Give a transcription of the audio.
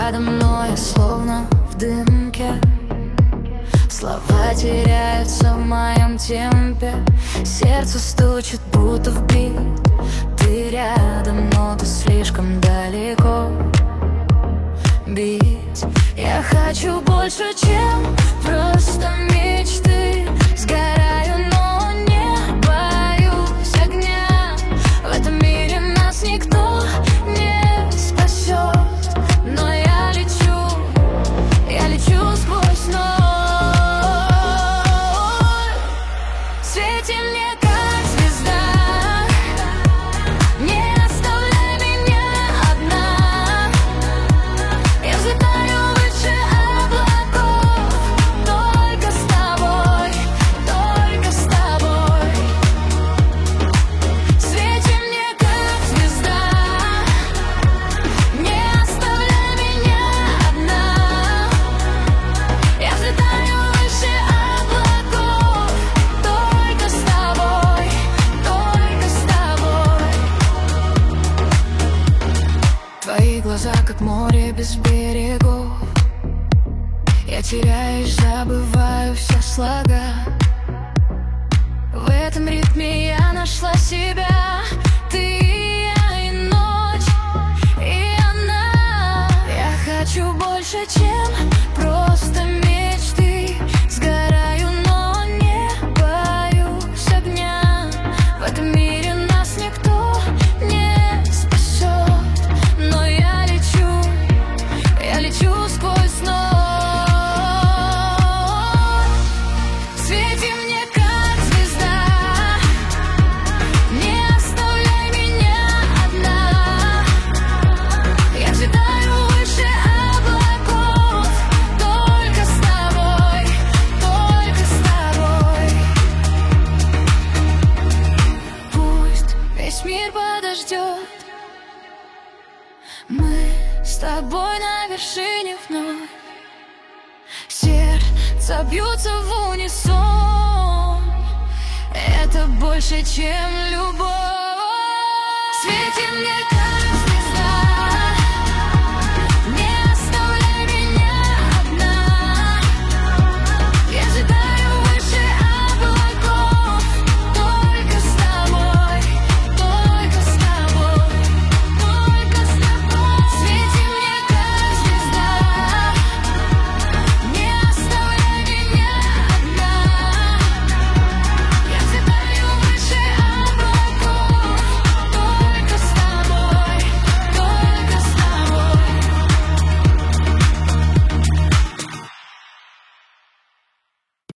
подо мной, я словно в дымке. Слова теряются в моем темпе. Сердце стучит, будто в бит. Ты рядом, но ты слишком далеко. Бить я хочу больше, чем просто мечты. Сгораю, но не боюсь огня. В этом мире нас никто не спасет. Но я лечу сквозь ночь. Свети мне, как звезда. Не оставляй меня одна. Я взлетаю выше облаков. Только с тобой, только с тобой. Свети мне, как звезда. Не оставляй меня одна. Я взлетаю выше облаков. Только с тобой, только с тобой. Твои глаза, как море без берегов. Я теряюсь, забываю все слога. В этом ритме я нашла себя. Ты и я, и ночь, и она. Я хочу больше, чем просто мечты. Сгораю, но не боюсь огня. В этом мире нас никто не спасет. Но я лечу сквозь ночь. Свети мне, как звезда. Не оставляй меня одна. Я взлетаю выше облаков. Только с тобой, только с тобой. Пусть весь мир подождет. Мы с тобой на вершине вновь. Сердца бьются в унисон. Это больше, чем любовь. Свети мне, как